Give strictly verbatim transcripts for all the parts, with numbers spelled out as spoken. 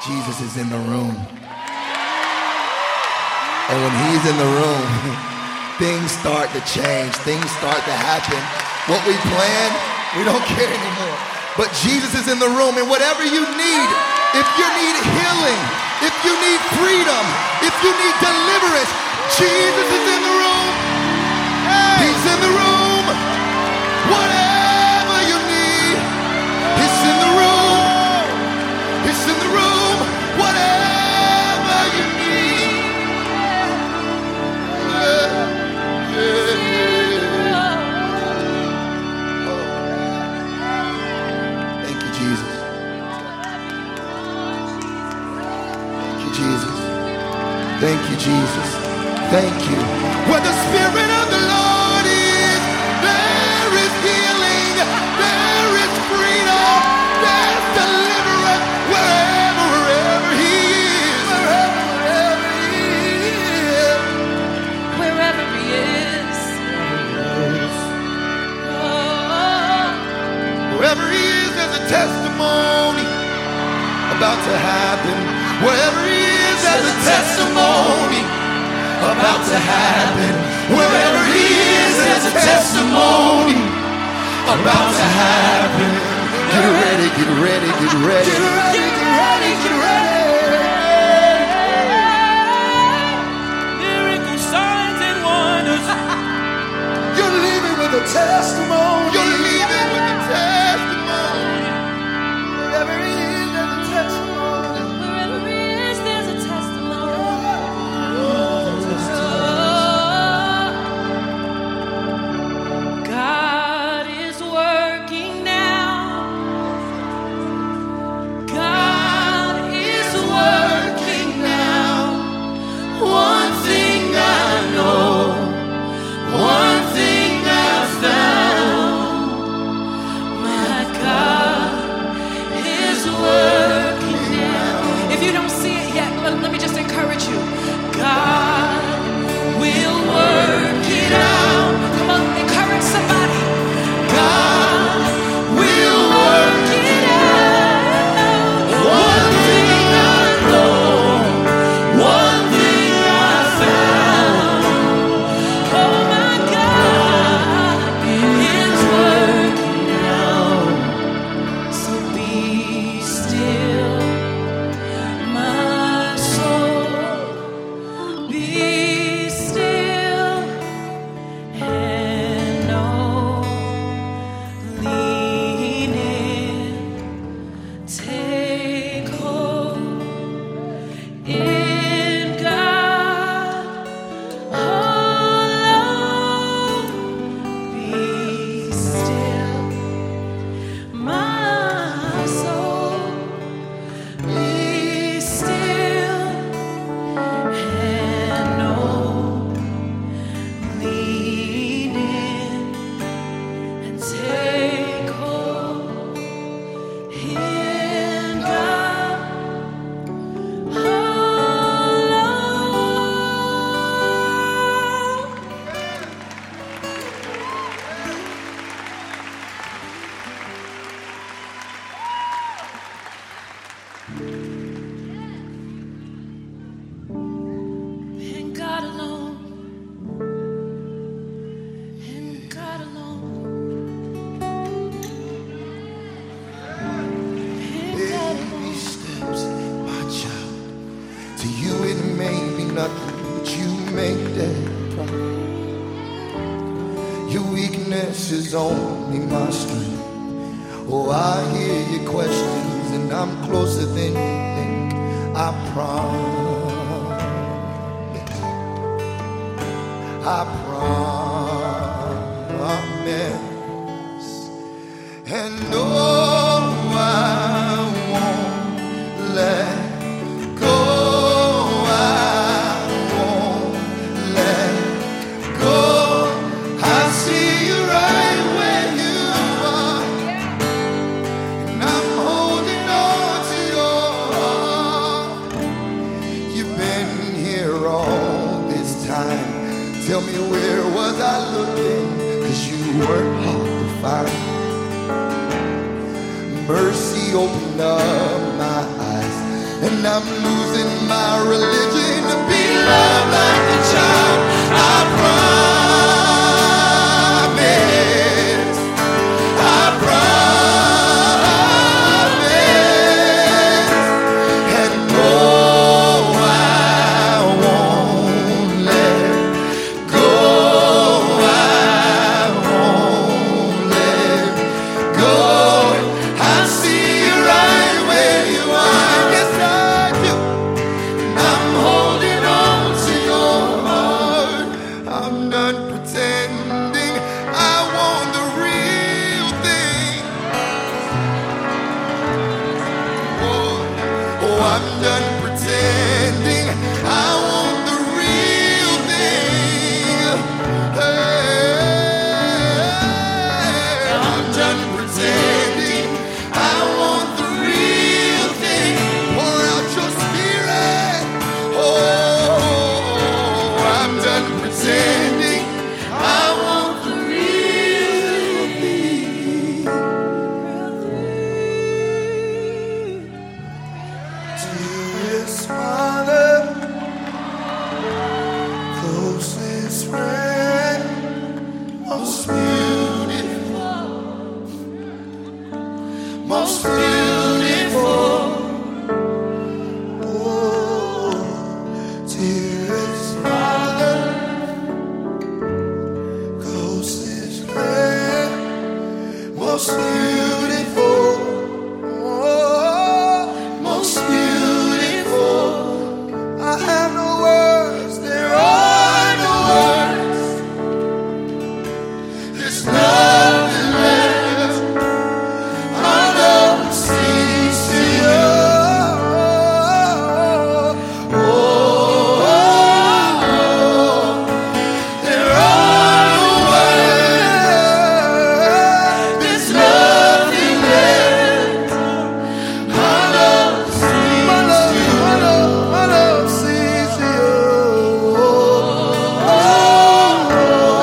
Jesus is in the room. And when he's in the room, things start to change. Things start to happen. What we plan, we don't care anymore. But Jesus is in the room, and whatever you need, if you need healing, if you need freedom, if you need deliverance, Jesus is in the room. He's in the room. Whatever you need, he's in the room. He's in the room. Whatever you need. Yeah, yeah. Oh. Thank you, Jesus. Thank you, Jesus. Thank you, Jesus. Thank you. Where the Spirit of the Lord is, there is healing, there is freedom, there's deliverance. Wherever, wherever He is, wherever, wherever He is, Wherever He is. Oh. wherever He is, there's a testimony about to happen. Wherever He is, there's a testimony about to happen. Wherever He is, there's a testimony about to happen. Get ready, get ready, get ready. Get ready, get ready, get ready. Miracles, signs, and wonders. You're leaving with a testimony. You're leaving with a testimony. Wherever He is, there's a testimony. Wherever He is, there's a testimony. God is working now. God is working now. One thing I know, one thing I found. My God is working now. If you don't see it yet, let, let me just encourage you. God will work it out. Come on, encourage somebody. God will work it out. One thing I know, one thing I found. Oh my God is working out. So be still, my soul. Be still and know. Lean in, take hold in God alone. Be still, my soul. Be still and know. Lean in and take hold in God alone. In God alone. In God alone. In God Baby alone. steps, my child. To you it may be nothing, but you make that proud. Your weakness is only my strength. Oh, I hear your questions, and I'm closer than you think. I promise. I promise. And no, I won't let go. I won't let go. I see you right where you are, and I'm holding on to your heart. You've been here all this time. Tell me, where was I looking? 'Cause you weren't hard to find. Mercy opened up my eyes. and I'm losing my religion to be loved like a child. I promise, I promise, and no, I won't let go. I won't let go. I see you right where you are. Yes, I do. I'm holding on to your heart. I'm not pretending. I want the real thing. Oh, oh, I'm done pretending. I want the real thing. Hey, I'm done pretending. I want the real thing. Pour out your spirit. Oh, I'm done pretending. I want the real thing. Dearest Father, closest friend, most beautiful, most beautiful. Oh, dearest Father, closest friend, most beautiful. Oh, most beautiful. I have no words, there are no words. There's nothing left. My love sees to you. Oh, oh, oh. There are no words. There's nothing left. My love sees my love, to my love, my love sees to you. Oh, oh,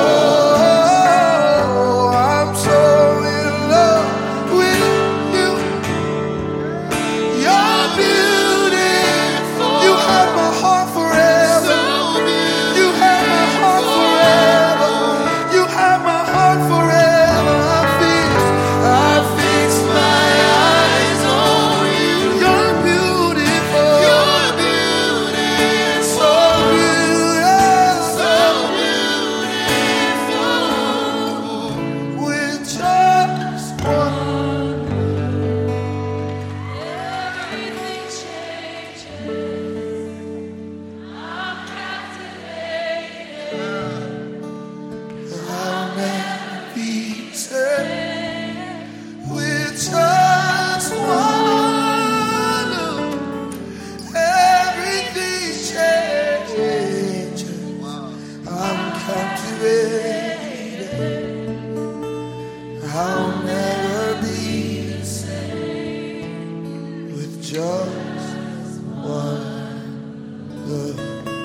oh, I'm so in love with you. You're beautiful. You have my heart forever. You have my heart forever. You have my heart forever. I fix, I fix my eyes on you. You're beautiful. You're beautiful. So beautiful. So beautiful. With just one. Everything changes. I'm captivated. I'll never be sad with just one look. Everything changes. I'm captivated. I'll never be sad with just one look.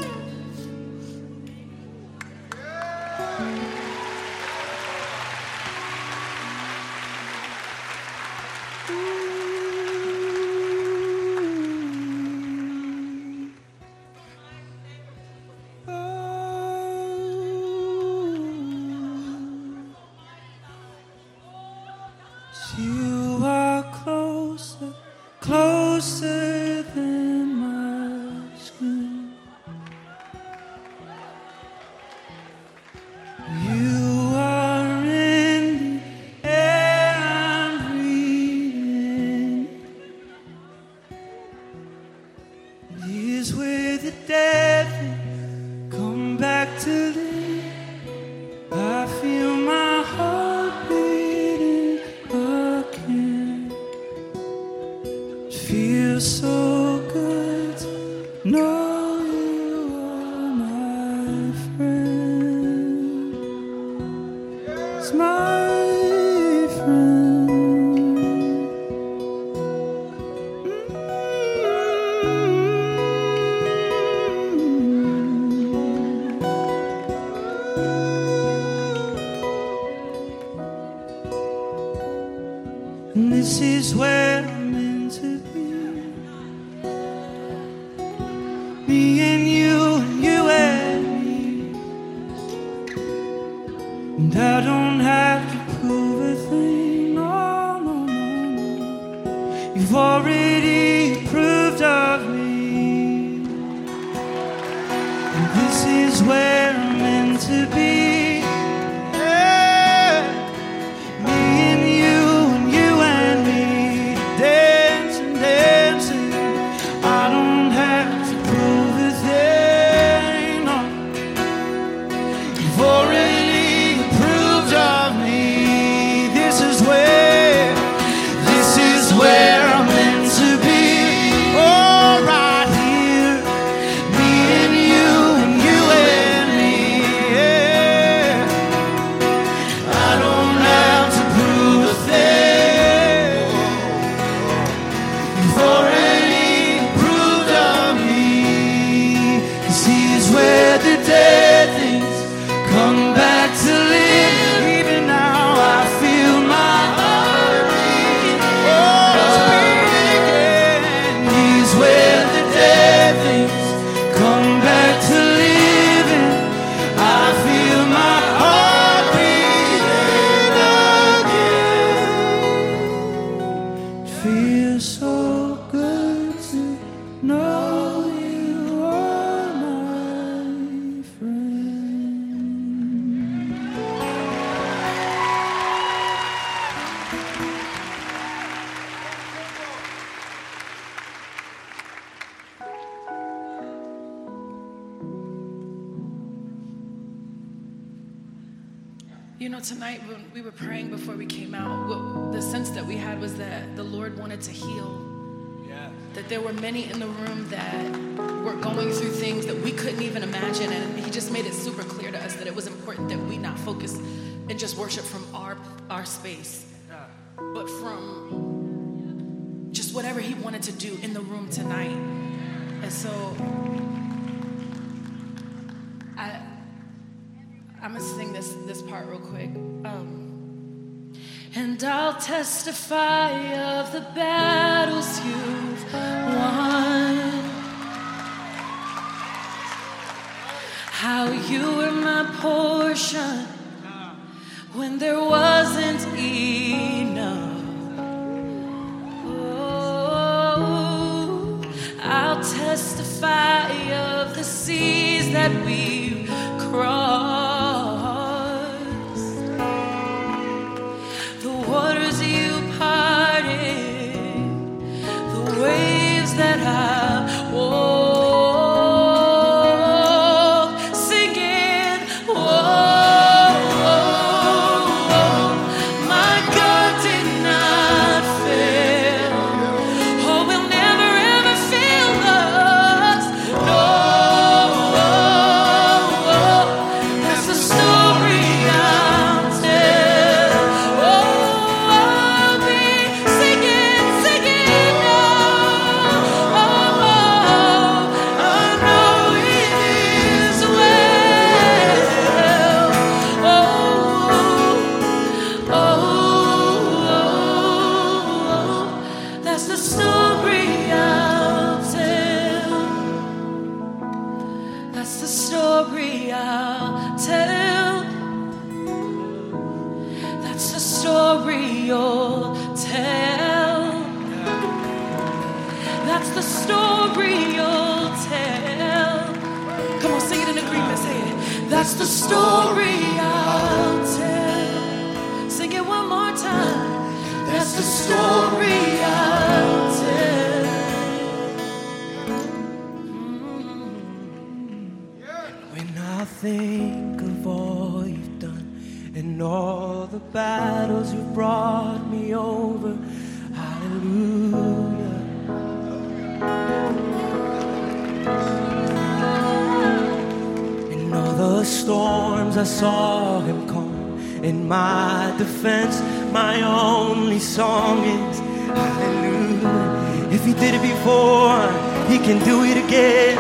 You are closer, closer than my skin. You are in the air I'm breathing. Years with the dead come back to live. I feel my heart beating again. Feels so good to know you are my friend. It's my friend. And this is where I'm meant to be. You've already approved of me. And this is where I'm meant to be. Yeah. Me and you and you and me, dancing, dancing. I don't have to prove a thing, no. You've already approved of me. This is where, this is where I'm meant to be. Oh, right here, me and you and you and me. Yeah. I don't have to prove a thing. You've already approved of me. 'Cause here's where the dead things come back to live. Even now I feel my heart beat. Oh, it's beating. Here's where the dead things come back to living. I feel my heart beating again. Feels so good to know you are my friend. You know, tonight when we were praying before we came out, what, the sense that we had was that the Lord wanted to heal. That there were many in the room that were going through things that we couldn't even imagine, and He just made it super clear to us that it was important that we not focus and just worship from our our space, but from just whatever He wanted to do in the room tonight. And so I I'm gonna sing this this part real quick. Um, and I'll testify of the battles you've won, how you were my portion when there wasn't enough. Oh, I'll testify of the seas that we've crossed, the waters you parted, the waves that I walked, singing, whoa, my God did not fail. Oh, we'll never ever fail us. No, that's the story I'll tell. Oh, I'll be singing, singing now. Oh, I know it is well. Oh, oh, that's the story I'll tell. That's the story I'll tell. That's the story you'll tell. That's the story you'll tell. Come on, sing it in agreement, say it. That's the story I'll tell. Sing it one more time. That's the story I'll tell. When I think of all you've done and all the battles you've brought me over, hallelujah. In all the storms I saw Him calm. In my defense, my only song is hallelujah. If He did it before, He can do it again.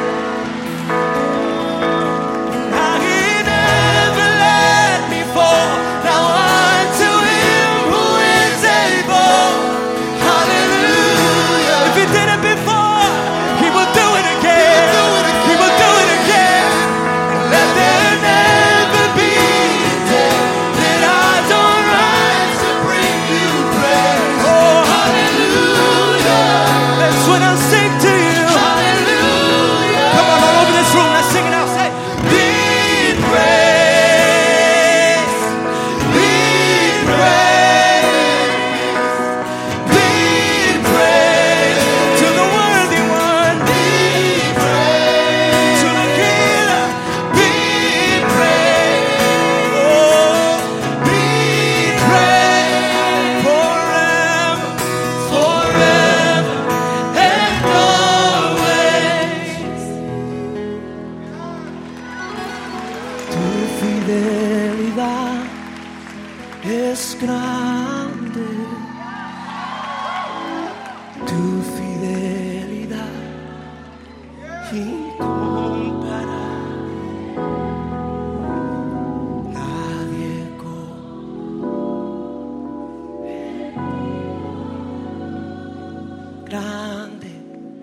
How He never let me fall. Now unto Him who is able. Hallelujah. If He did it before, He will do it again. He will do it again. And let there never be a day that I don't rise to bring You praise. Oh, hallelujah. quien compara. Nadie como grande.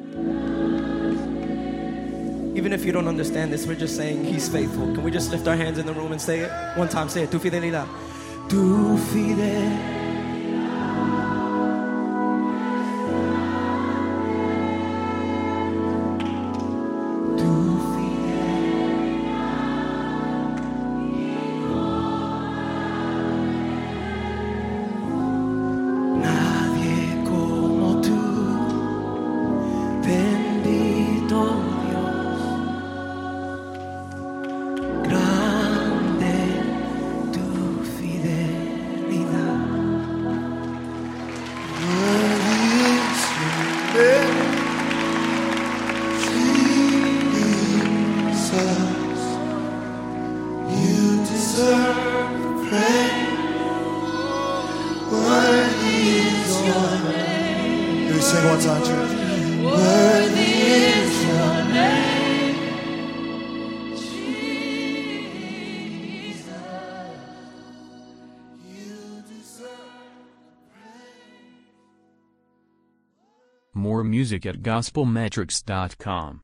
Even if you don't understand this, we're just saying He's faithful. Can we just lift our hands in the room and say it? One time, say it. Tu fidelidad. Tu fidelidad. Sing one time, church. Worthy is your name, Jesus. You deserve praise. More music at gospel metrics dot com.